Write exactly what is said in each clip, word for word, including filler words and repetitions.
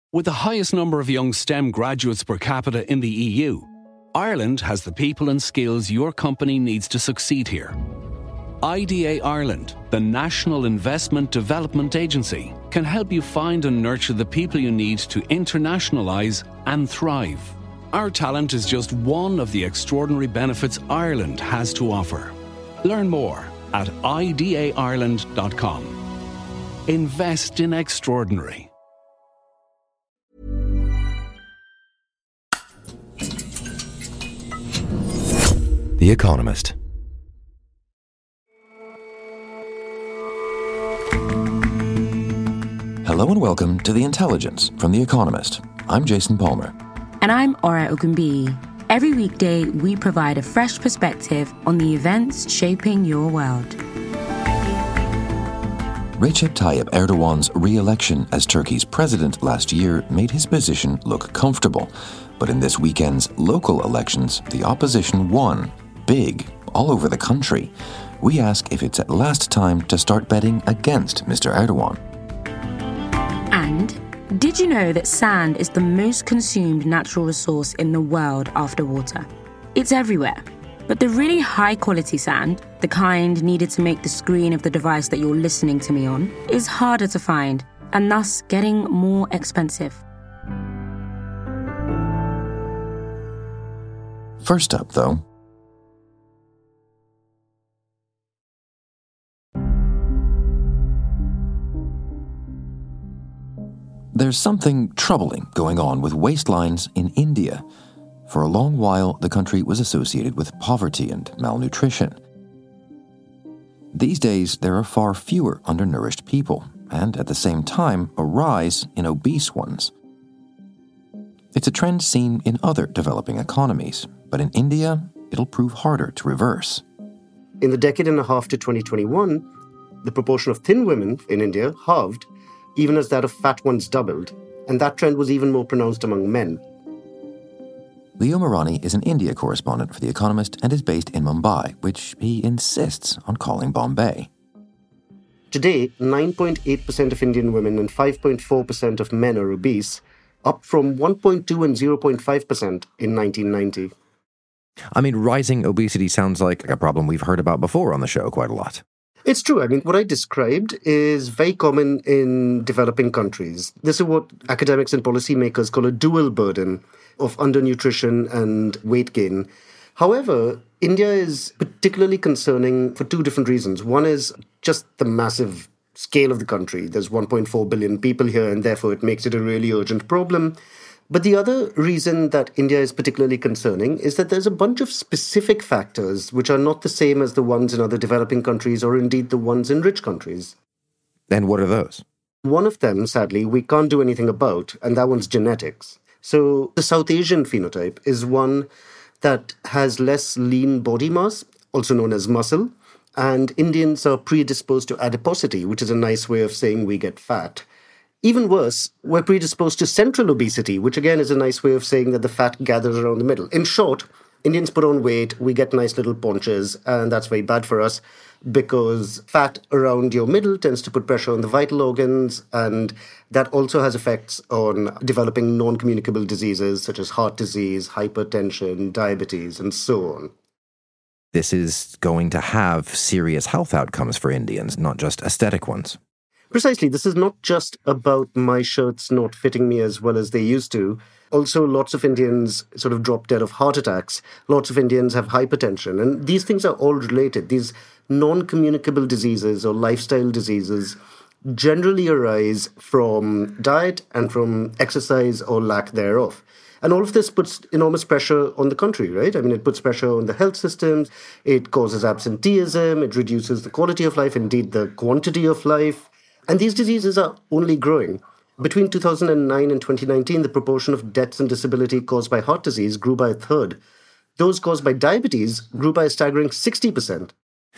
With the highest number of young STEM graduates per capita in the E U, Ireland has the people and skills your company needs to succeed here. I D A Ireland, the National Investment Development Agency, can help you find and nurture the people you need to internationalise and thrive. Our talent is just one of the extraordinary benefits Ireland has to offer. Learn more at I D A Ireland dot com. Invest in extraordinary. The Economist. Hello and welcome to The Intelligence from The Economist. I'm Jason Palmer. And I'm Ora Ogunbiyi. Every weekday, we provide a fresh perspective on the events shaping your world. Recep Tayyip Erdogan's re-election as Turkey's president last year made his position look comfortable. But in this weekend's local elections, the opposition won. Big, all over the country. We ask if it's at last time to start betting against Mister Erdogan. And did you know that sand is the most consumed natural resource in the world after water? It's everywhere. But the really high-quality sand, the kind needed to make the screen of the device that you're listening to me on, is harder to find and thus getting more expensive. First up, though, there's something troubling going on with waistlines in India. For a long while, the country was associated with poverty and malnutrition. These days, there are far fewer undernourished people, and at the same time, a rise in obese ones. It's a trend seen in other developing economies, but in India, it'll prove harder to reverse. In the decade and a half to twenty twenty-one, the proportion of thin women in India halved, even as that of fat ones doubled, and that trend was even more pronounced among men. Leo Marani is an India correspondent for The Economist and is based in Mumbai, which he insists on calling Bombay. Today, nine point eight percent of Indian women and five point four percent of men are obese, up from one point two and zero point five percent in nineteen ninety. I mean, rising obesity sounds like a problem we've heard about before on the show quite a lot. It's true. I mean, what I described is very common in developing countries. This is what academics and policymakers call a dual burden of undernutrition and weight gain. However, India is particularly concerning for two different reasons. One is just the massive scale of the country. There's one point four billion people here, and therefore it makes it a really urgent problem. But the other reason that India is particularly concerning is that there's a bunch of specific factors which are not the same as the ones in other developing countries or indeed the ones in rich countries. And what are those? One of them, sadly, we can't do anything about, and that one's genetics. So the South Asian phenotype is one that has less lean body mass, also known as muscle, and Indians are predisposed to adiposity, which is a nice way of saying we get fat. Even worse, we're predisposed to central obesity, which again is a nice way of saying that the fat gathers around the middle. In short, Indians put on weight, we get nice little paunches, and that's very bad for us because fat around your middle tends to put pressure on the vital organs, and that also has effects on developing non-communicable diseases such as heart disease, hypertension, diabetes, and so on. This is going to have serious health outcomes for Indians, not just aesthetic ones. Precisely. This is not just about my shirts not fitting me as well as they used to. Also, lots of Indians sort of drop dead of heart attacks. Lots of Indians have hypertension. And these things are all related. These non-communicable diseases or lifestyle diseases generally arise from diet and from exercise or lack thereof. And all of this puts enormous pressure on the country, right? I mean, it puts pressure on the health systems. It causes absenteeism. It reduces the quality of life, indeed the quantity of life. And these diseases are only growing. Between two thousand nine and twenty nineteen, the proportion of deaths and disability caused by heart disease grew by a third. Those caused by diabetes grew by a staggering sixty percent.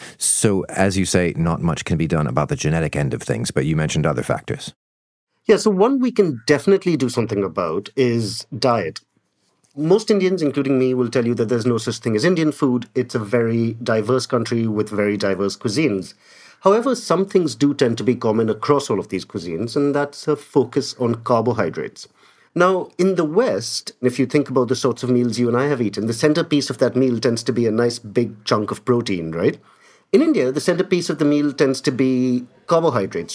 So, as you say, not much can be done about the genetic end of things, but you mentioned other factors. Yeah, so one we can definitely do something about is diet. Most Indians, including me, will tell you that there's no such thing as Indian food. It's a very diverse country with very diverse cuisines. However, some things do tend to be common across all of these cuisines, and that's a focus on carbohydrates. Now, in the West, if you think about the sorts of meals you and I have eaten, the centerpiece of that meal tends to be a nice big chunk of protein, right? In India, the centerpiece of the meal tends to be carbohydrates.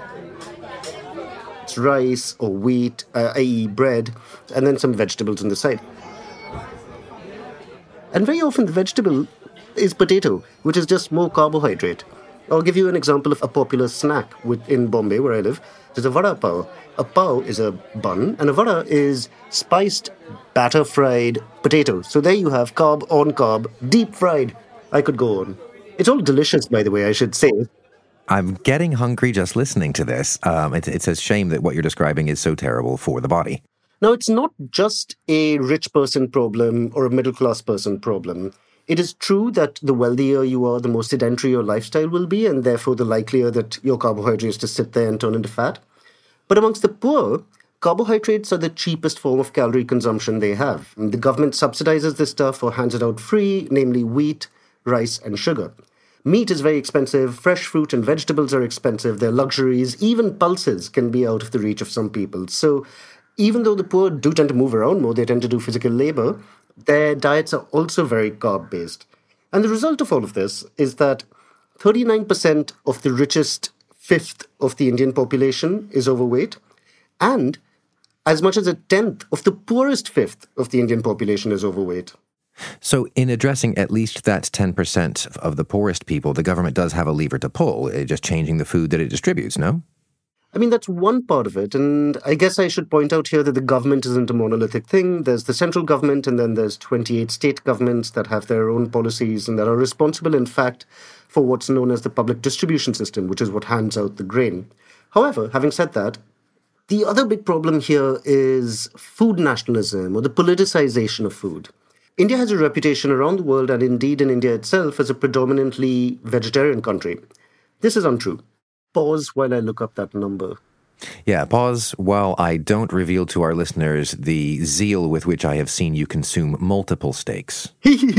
It's rice or wheat, uh, that is bread, and then some vegetables on the side. And very often the vegetable is potato, which is just more carbohydrate. I'll give you an example of a popular snack in Bombay, where I live. There's a vada pav. A pav is a bun, and a vada is spiced, batter-fried potato. So there you have carb on carb, deep-fried. I could go on. It's all delicious, by the way, I should say. I'm getting hungry just listening to this. Um, it's, it's a shame that what you're describing is so terrible for the body. Now, it's not just a rich person problem or a middle-class person problem. It is true that the wealthier you are, the more sedentary your lifestyle will be, and therefore the likelier that your carbohydrates to sit there and turn into fat. But amongst the poor, carbohydrates are the cheapest form of calorie consumption they have. The government subsidizes this stuff or hands it out free, namely wheat, rice, and sugar. Meat is very expensive, fresh fruit and vegetables are expensive, they're luxuries, even pulses can be out of the reach of some people. So even though the poor do tend to move around more, they tend to do physical labor, their diets are also very carb-based. And the result of all of this is that thirty-nine percent of the richest fifth of the Indian population is overweight, and as much as a tenth of the poorest fifth of the Indian population is overweight. So in addressing at least that ten percent of the poorest people, the government does have a lever to pull, just changing the food that it distributes, no? I mean, that's one part of it. And I guess I should point out here that the government isn't a monolithic thing. There's the central government, and then there's twenty-eight state governments that have their own policies and that are responsible, in fact, for what's known as the public distribution system, which is what hands out the grain. However, having said that, the other big problem here is food nationalism or the politicization of food. India has a reputation around the world, and indeed in India itself, as a predominantly vegetarian country. This is untrue. Pause while I look up that number. Yeah, pause while I don't reveal to our listeners the zeal with which I have seen you consume multiple steaks.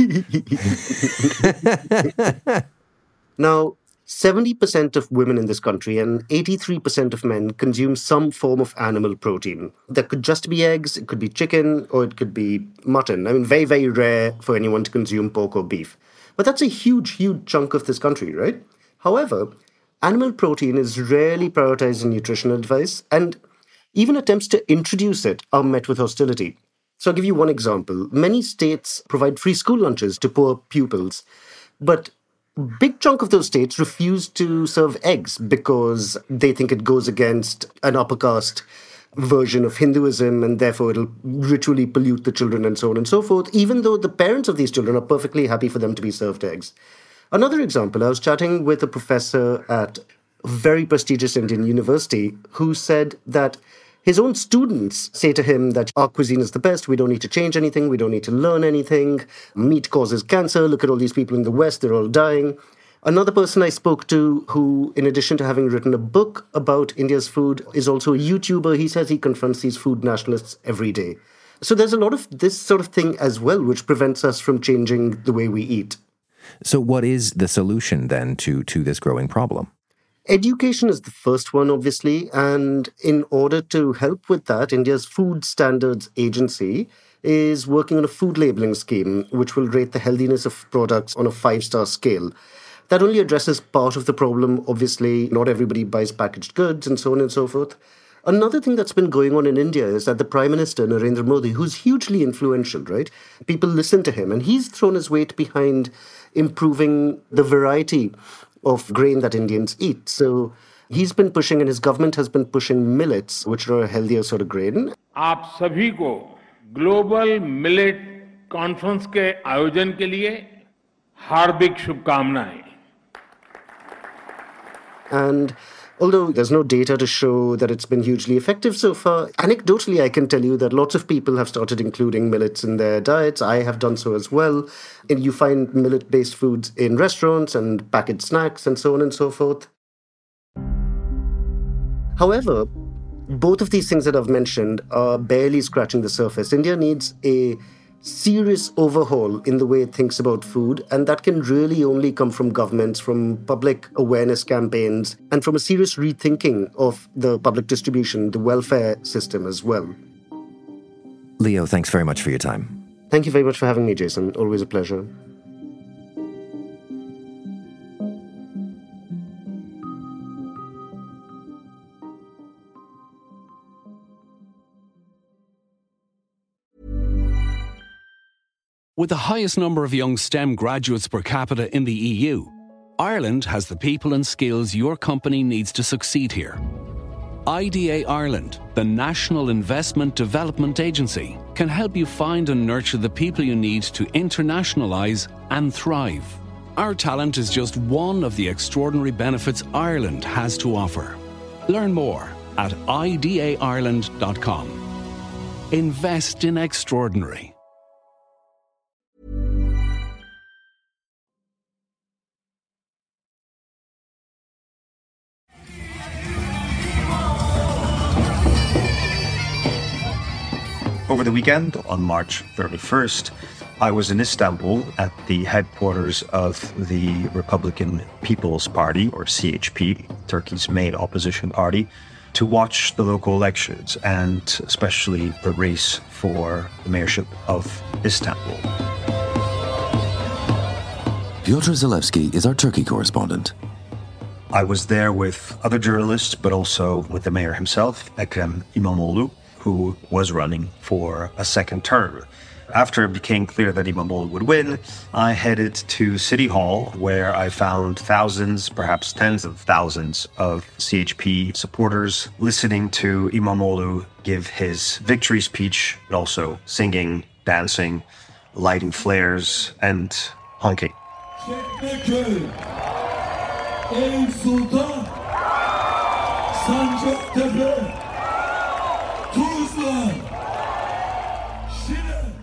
Now, seventy percent of women in this country and eighty-three percent of men consume some form of animal protein. That could just be eggs, it could be chicken, or it could be mutton. I mean, very, very rare for anyone to consume pork or beef. But that's a huge, huge chunk of this country, right? However, animal protein is rarely prioritized in nutritional advice, and even attempts to introduce it are met with hostility. So I'll give you one example. Many states provide free school lunches to poor pupils, but a big chunk of those states refuse to serve eggs because they think it goes against an upper caste version of Hinduism, and therefore it'll ritually pollute the children and so on and so forth, even though the parents of these children are perfectly happy for them to be served eggs. Another example, I was chatting with a professor at a very prestigious Indian university who said that his own students say to him that our cuisine is the best, we don't need to change anything, we don't need to learn anything, meat causes cancer, look at all these people in the West, they're all dying. Another person I spoke to who, in addition to having written a book about India's food, is also a YouTuber. He says he confronts these food nationalists every day. So there's a lot of this sort of thing as well, which prevents us from changing the way we eat. So what is the solution then to, to this growing problem? Education is the first one, obviously, and in order to help with that, India's Food Standards Agency is working on a food labeling scheme which will rate the healthiness of products on a five-star scale. That only addresses part of the problem, obviously. Not everybody buys packaged goods and so on and so forth. Another thing that's been going on in India is that the Prime Minister, Narendra Modi, who's hugely influential, right? People listen to him, and he's thrown his weight behind improving the variety of grain that Indians eat. So he's been pushing, and his government has been pushing millets, which are a healthier sort of grain. आप सभी को global millet conference के आयोजन के लिए हार्दिक शुभकामनाएं. And although there's no data to show that it's been hugely effective so far, anecdotally I can tell you that lots of people have started including millets in their diets. I have done so as well. And you find millet-based foods in restaurants and packaged snacks and so on and so forth. However, both of these things that I've mentioned are barely scratching the surface. India needs a serious overhaul in the way it thinks about food, and that can really only come from governments, from public awareness campaigns, and from a serious rethinking of the public distribution, the welfare system as well. Leo, thanks very much for your time. Thank you very much for having me, Jason. Always a pleasure. With the highest number of young STEM graduates per capita in the E U, Ireland has the people and skills your company needs to succeed here. I D A Ireland, the National Investment Development Agency, can help you find and nurture the people you need to internationalise and thrive. Our talent is just one of the extraordinary benefits Ireland has to offer. Learn more at I D A Ireland dot com. Invest in extraordinary. Over the weekend, on March thirty-first, I was in Istanbul at the headquarters of the Republican People's Party, or C H P, Turkey's main opposition party, to watch the local elections and especially the race for the mayorship of Istanbul. Piotr Zalewski is our Turkey correspondent. I was there with other journalists, but also with the mayor himself, Ekrem İmamoğlu, who was running for a second term. After it became clear that İmamoğlu would win, I headed to City Hall, where I found thousands, perhaps tens of thousands of C H P supporters listening to İmamoğlu give his victory speech, but also singing, dancing, lighting flares, and honking. Çekmeköy, Eyüp Sultan, Sancaktepe, Tuzla, Şile.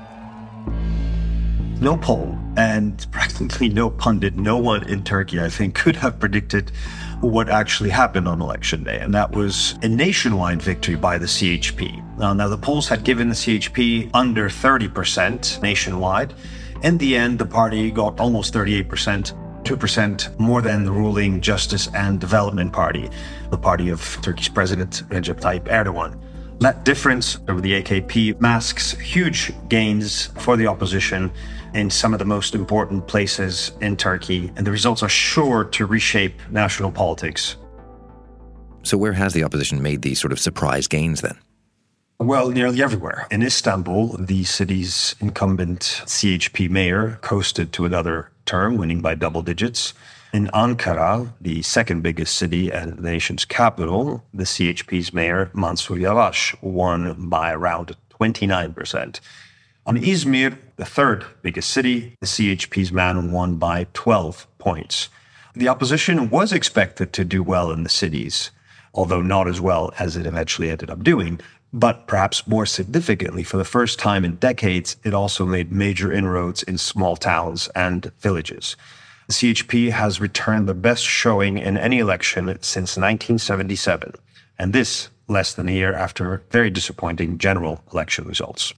No poll and practically no pundit, no one in Turkey, I think, could have predicted what actually happened on election day. And that was a nationwide victory by the C H P. Now, now the polls had given the C H P under thirty percent nationwide. In the end, the party got almost thirty-eight percent, two percent more than the ruling Justice and Development Party, the party of Turkey's President Recep Tayyip Erdogan. That difference over the A K P masks huge gains for the opposition in some of the most important places in Turkey, and the results are sure to reshape national politics. So where has the opposition made these sort of surprise gains then? Well, nearly everywhere. In Istanbul, the city's incumbent C H P mayor coasted to another term, winning by double digits. In Ankara, the second biggest city and the nation's capital, the C H P's mayor, Mansur Yavaş, won by around twenty-nine percent. On Izmir, the third biggest city, the C H P's man won by twelve points. The opposition was expected to do well in the cities, although not as well as it eventually ended up doing. But perhaps more significantly, for the first time in decades, it also made major inroads in small towns and villages. The C H P has returned the best showing in any election since nineteen seventy-seven, and this less than a year after very disappointing general election results.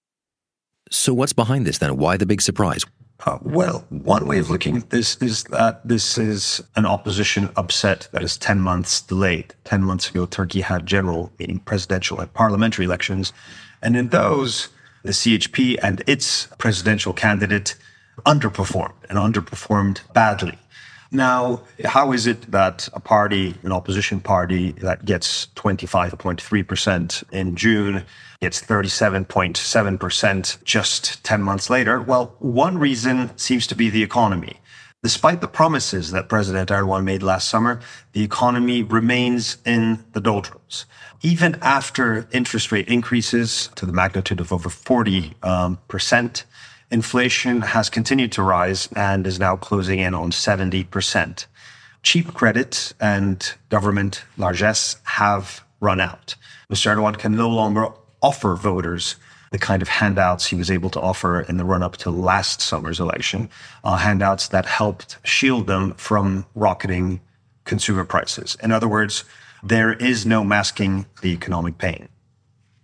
So what's behind this then? Why the big surprise? Uh, well, one way of looking at this is that this is an opposition upset that is ten months delayed. ten months ago, Turkey had general, meaning presidential and parliamentary elections. And in those, the C H P and its presidential candidate underperformed and underperformed badly. Now, how is it that a party, an opposition party that gets twenty-five point three percent in June, gets thirty-seven point seven percent just ten months later? Well, one reason seems to be the economy. Despite the promises that President Erdogan made last summer, the economy remains in the doldrums. Even after interest rate increases to the magnitude of over forty um, percent, inflation has continued to rise and is now closing in on seventy percent. Cheap credit and government largesse have run out. Mister Erdogan can no longer offer voters the kind of handouts he was able to offer in the run-up to last summer's election, uh, handouts that helped shield them from rocketing consumer prices. In other words, there is no masking the economic pain.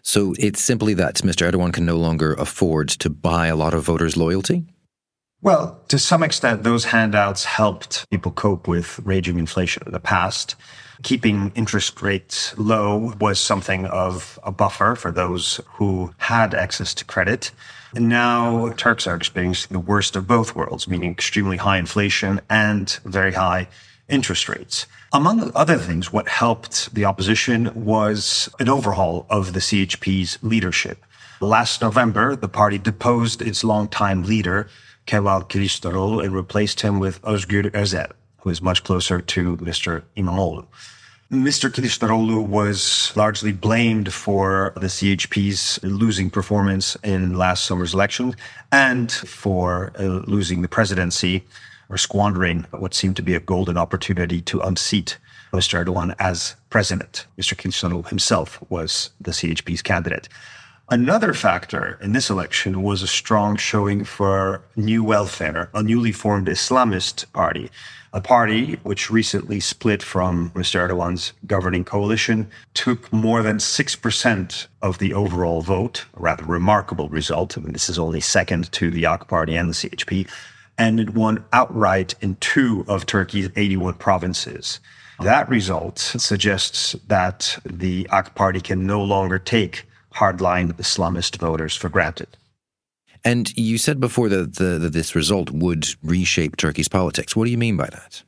So it's simply that Mister Erdogan can no longer afford to buy a lot of voters' loyalty? Well, to some extent, those handouts helped people cope with raging inflation in the past. Keeping interest rates low was something of a buffer for those who had access to credit. And now Turks are experiencing the worst of both worlds, meaning extremely high inflation and very high interest rates. Among other things, what helped the opposition was an overhaul of the C H P's leadership. Last November, the party deposed its longtime leader, Kemal Kılıçdaroğlu, and replaced him with Özgür Özel, who is much closer to Mister İmamoğlu. Mister Kılıçdaroğlu was largely blamed for the C H P's losing performance in last summer's election and for uh, losing the presidency or squandering what seemed to be a golden opportunity to unseat Mister Erdogan as president. Mister Kılıçdaroğlu himself was the C H P's candidate. Another factor in this election was a strong showing for New Welfare, a newly formed Islamist party, a party which recently split from Mister Erdogan's governing coalition, took more than six percent of the overall vote, a rather remarkable result. I mean, this is only second to the A K Party and the C H P, and it won outright in two of Turkey's eighty-one provinces. That result suggests that the A K Party can no longer take hardline Islamist voters for granted. And you said before that, the, that this result would reshape Turkey's politics. What do you mean by that?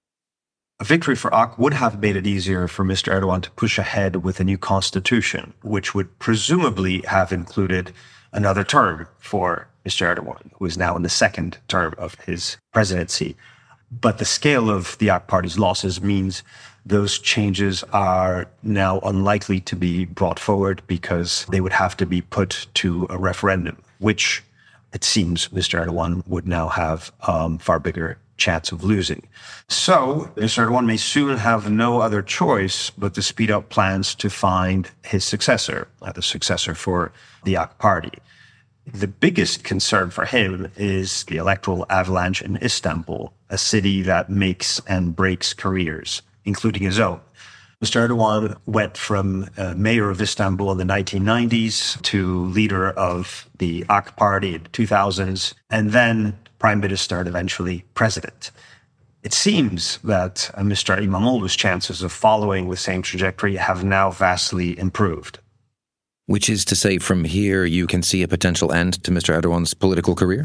A victory for A K would have made it easier for Mister Erdogan to push ahead with a new constitution, which would presumably have included another term for Mister Erdogan, who is now in the second term of his presidency. But the scale of the A K Party's losses means those changes are now unlikely to be brought forward because they would have to be put to a referendum, which it seems Mister Erdogan would now have um, far bigger chance of losing. So Mister Erdogan may soon have no other choice but to speed up plans to find his successor, uh, the successor for the A K Party. The biggest concern for him is the electoral avalanche in Istanbul, a city that makes and breaks careers, including his own. Mister Erdogan went from uh, mayor of Istanbul in the nineteen nineties to leader of the A K Party in the two thousands, and then prime minister and eventually president. It seems that uh, Mister İmamoğlu's chances of following the same trajectory have now vastly improved. Which is to say, from here, you can see a potential end to Mister Erdogan's political career?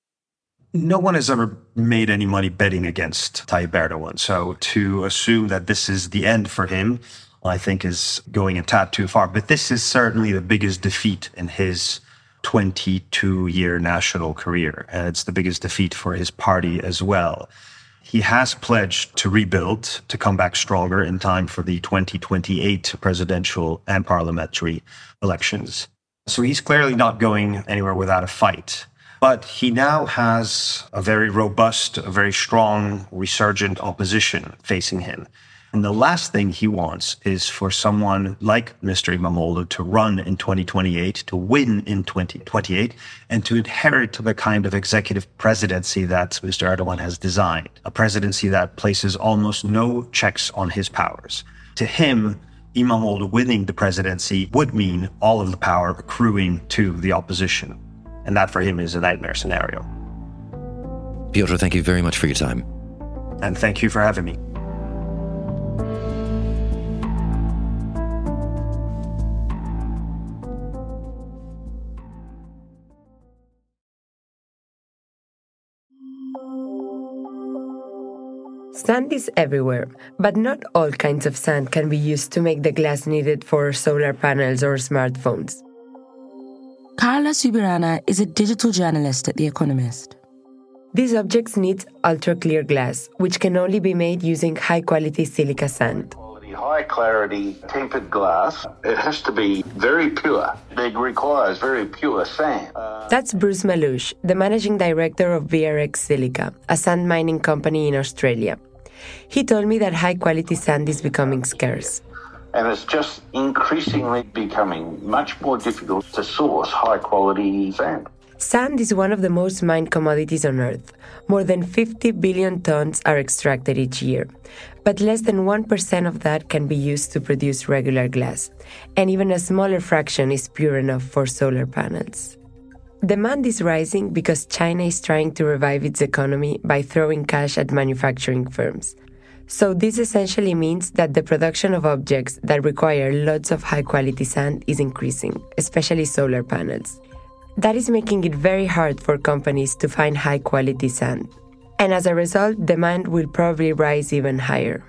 No one has ever made any money betting against Tayyip Erdogan. So to assume that this is the end for him, I think is going a tad too far. But this is certainly the biggest defeat in his twenty-two-year national career. And it's the biggest defeat for his party as well. He has pledged to rebuild, to come back stronger in time for the twenty twenty-eight presidential and parliamentary elections. So he's clearly not going anywhere without a fight. But he now has a very robust, a very strong, resurgent opposition facing him. And the last thing he wants is for someone like Mister İmamoğlu to run in twenty twenty-eight, to win in twenty twenty-eight, and to inherit the kind of executive presidency that Mister Erdogan has designed, a presidency that places almost no checks on his powers. To him, İmamoğlu winning the presidency would mean all of the power accruing to the opposition. And that for him is a nightmare scenario. Piotr, thank you very much for your time. And thank you for having me. Sand is everywhere, but not all kinds of sand can be used to make the glass needed for solar panels or smartphones. Carla Subirana is a digital journalist at The Economist. These objects need ultra-clear glass, which can only be made using high-quality silica sand. High-clarity tempered glass. It has to be very pure. It requires very pure sand. That's Bruce Malouche, the managing director of V R X Silica, a sand mining company in Australia. He told me that high-quality sand is becoming scarce. And it's just increasingly becoming much more difficult to source high-quality sand. Sand is one of the most mined commodities on Earth. More than fifty billion tons are extracted each year, but less than one percent of that can be used to produce regular glass, and even a smaller fraction is pure enough for solar panels. Demand is rising because China is trying to revive its economy by throwing cash at manufacturing firms. So this essentially means that the production of objects that require lots of high-quality sand is increasing, especially solar panels. That is making it very hard for companies to find high-quality sand. And as a result, demand will probably rise even higher.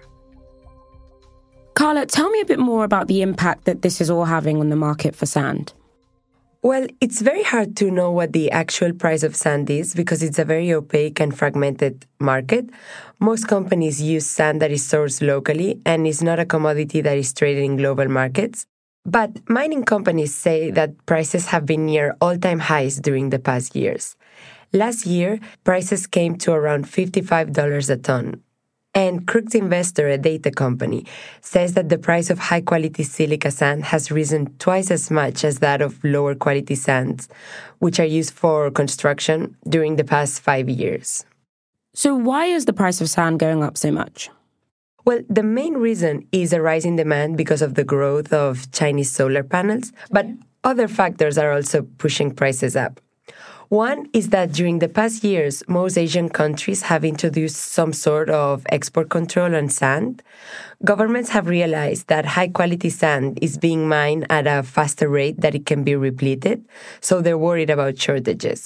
Carla, tell me a bit more about the impact that this is all having on the market for sand. Well, it's very hard to know what the actual price of sand is because it's a very opaque and fragmented market. Most companies use sand that is sourced locally and is not a commodity that is traded in global markets. But mining companies say that prices have been near all-time highs during the past years. Last year, prices came to around fifty-five dollars a ton. And Crooks Investor, a data company, says that the price of high-quality silica sand has risen twice as much as that of lower-quality sands, which are used for construction, during the past five years. So why is the price of sand going up so much? Well, the main reason is a rise in demand because of the growth of Chinese solar panels, but other factors are also pushing prices up. One is that during the past years, most Asian countries have introduced some sort of export control on sand. Governments have realized that high-quality sand is being mined at a faster rate that it can be repleted, so they're worried about shortages.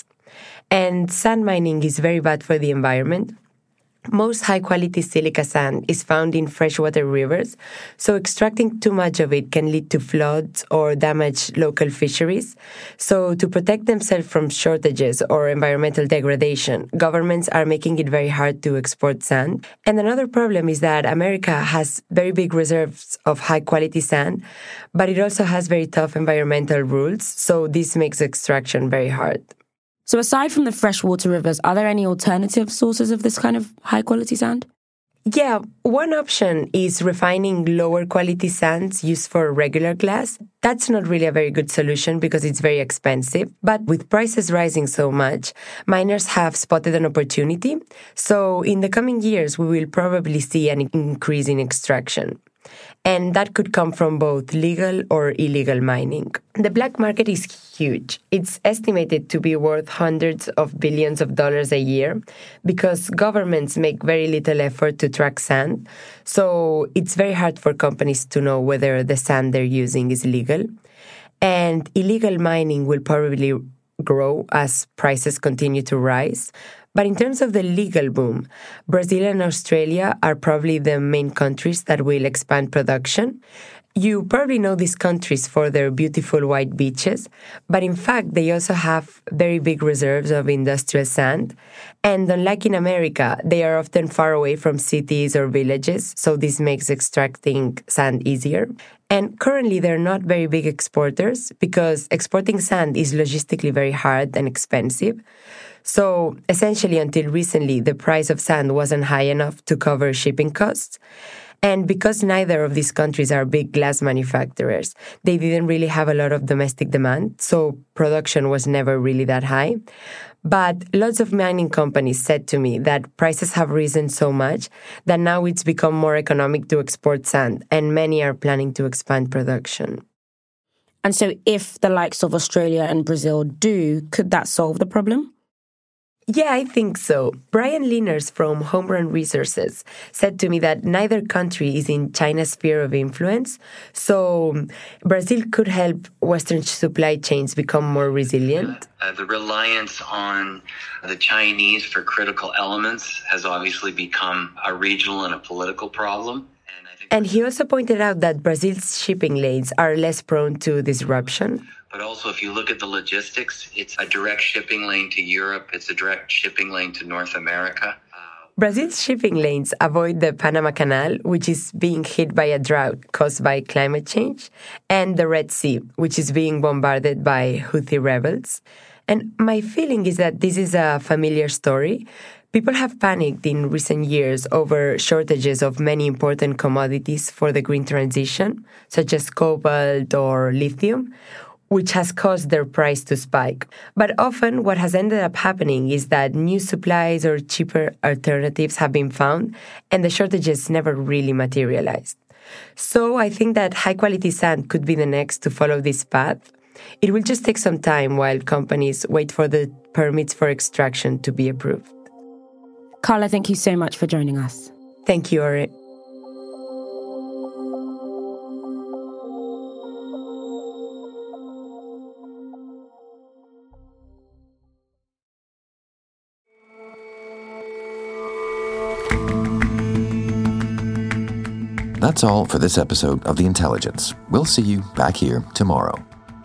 And sand mining is very bad for the environment. Most high-quality silica sand is found in freshwater rivers, so extracting too much of it can lead to floods or damage local fisheries. So to protect themselves from shortages or environmental degradation, governments are making it very hard to export sand. And another problem is that America has very big reserves of high-quality sand, but it also has very tough environmental rules, so this makes extraction very hard. So aside from the freshwater rivers, are there any alternative sources of this kind of high-quality sand? Yeah, one option is refining lower-quality sands used for regular glass. That's not really a very good solution because it's very expensive. But with prices rising so much, miners have spotted an opportunity. So in the coming years, we will probably see an increase in extraction. And that could come from both legal or illegal mining. The black market is huge. It's estimated to be worth hundreds of billions of dollars a year because governments make very little effort to track sand. So it's very hard for companies to know whether the sand they're using is legal. And illegal mining will probably grow as prices continue to rise. But in terms of the legal boom, Brazil and Australia are probably the main countries that will expand production. You probably know these countries for their beautiful white beaches, but in fact, they also have very big reserves of industrial sand. And unlike in America, they are often far away from cities or villages, so this makes extracting sand easier. And currently, they're not very big exporters because exporting sand is logistically very hard and expensive. So essentially, until recently, the price of sand wasn't high enough to cover shipping costs. And because neither of these countries are big glass manufacturers, they didn't really have a lot of domestic demand, so production was never really that high. But lots of mining companies said to me that prices have risen so much that now it's become more economic to export sand, and many are planning to expand production. And so if the likes of Australia and Brazil do, could that solve the problem? Yeah, I think so. Brian Liners from Home Run Resources said to me that neither country is in China's sphere of influence, so Brazil could help Western supply chains become more resilient. Uh, the reliance on the Chinese for critical elements has obviously become a regional and a political problem. And, I think and he also pointed out that Brazil's shipping lanes are less prone to disruption. But also, if you look at the logistics, it's a direct shipping lane to Europe. It's a direct shipping lane to North America. Uh, Brazil's shipping lanes avoid the Panama Canal, which is being hit by a drought caused by climate change, and the Red Sea, which is being bombarded by Houthi rebels. And my feeling is that this is a familiar story. People have panicked in recent years over shortages of many important commodities for the green transition, such as cobalt or lithium. which has caused their price to spike. But often what has ended up happening is that new supplies or cheaper alternatives have been found, and the shortages never really materialized. So I think that high-quality sand could be the next to follow this path. It will just take some time while companies wait for the permits for extraction to be approved. Carla, thank you so much for joining us. Thank you, Ore. That's all for this episode of The Intelligence. We'll see you back here tomorrow.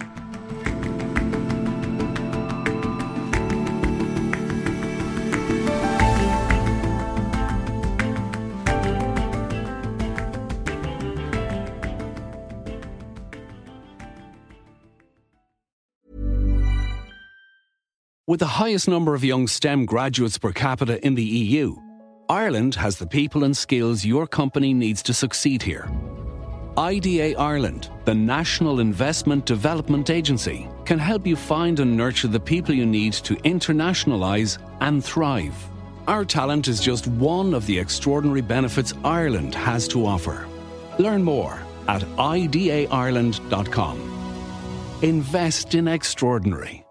With the highest number of young STEM graduates per capita in the E U, Ireland has the people and skills your company needs to succeed here. I D A Ireland, the National Investment Development Agency, can help you find and nurture the people you need to internationalise and thrive. Our talent is just one of the extraordinary benefits Ireland has to offer. Learn more at I D A Ireland dot com. Invest in extraordinary.